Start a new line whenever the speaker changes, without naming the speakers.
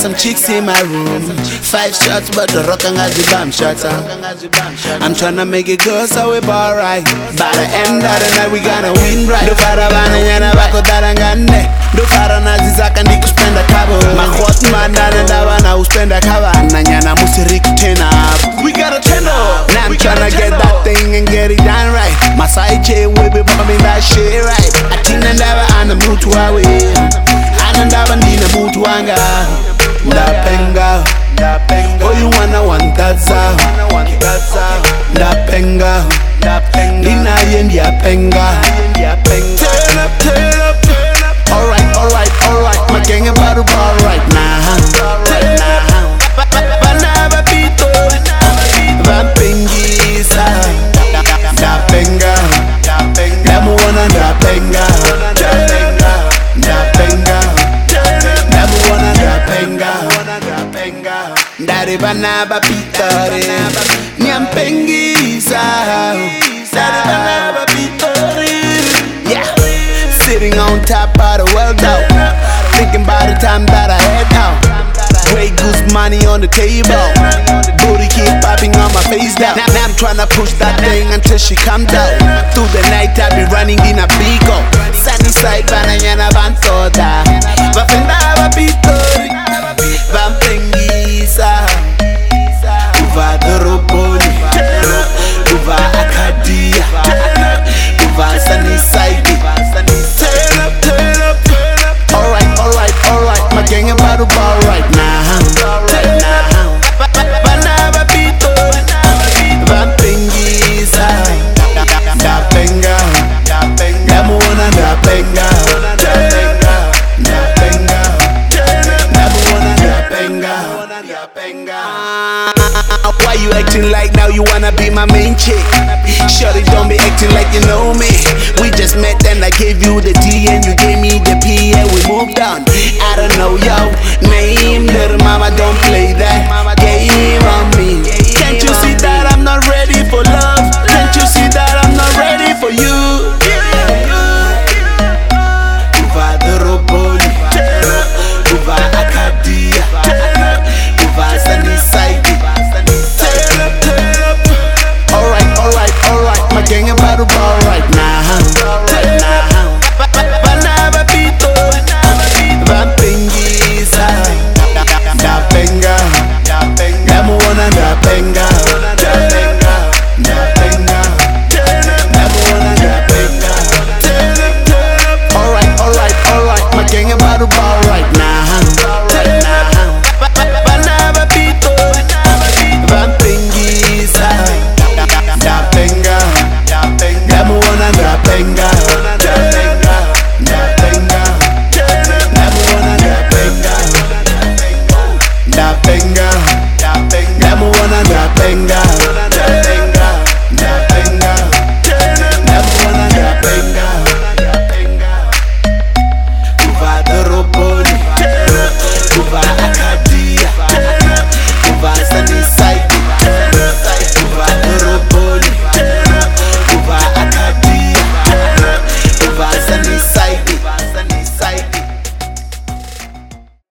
some chicks in my room. 5 shots but the rock and the bomb shots. I'm tryna make it go so we ball right. By the end of the night we gonna win right. Dufara bana nyana bako darangane. Dufara nazizaka ndikuspenda kabo. Makhoti mandana ndabana uspenda kaba. Nanyana musiriku tena. We gotta turn up. Now I'm tryna get that thing and get it done right. My side chain will be bumming that shit right. I think ndaba ana mutu wawe. Anandaba ndina mutu wanga. Ndapenga. Oh you wanna want that sound. Ndapenga. Nina yendi apenga. Turn up, turn up, turn up. Alright. My gang about to ball right now. Banaba pito. Vampengisa. Ndapenga. Namu wana ndapenga. Namu wana ndapenga. Ndare banaba pitore. Nyampengisa. Ndare banaba pitore. Yeah. Sitting on top of the world out. Thinking about the time that I had out. Grey goose money on the table. Booty keep popping on my face down. Now I'm tryna push that thing until she comes out. Through the night I be running in a bigo. Sunny side banana bantoda. Vafenda vapitori. Vampengisa. Uva doroboni. Uva akadia. Uva sunny side. Turn up. Alright. My gang about to ball right now. Banaba pito. Vampengisa. Ndapenga. Namu wana ndapenga. Namu wana ndapenga. Why you acting like now you wanna be my main chick? Shorty, don't be acting like you know me. We just met and I gave you the D and you gave me the P and we moved on. I don't know your name, little mama, don't play that game on me. Can't you see that I'm not ready?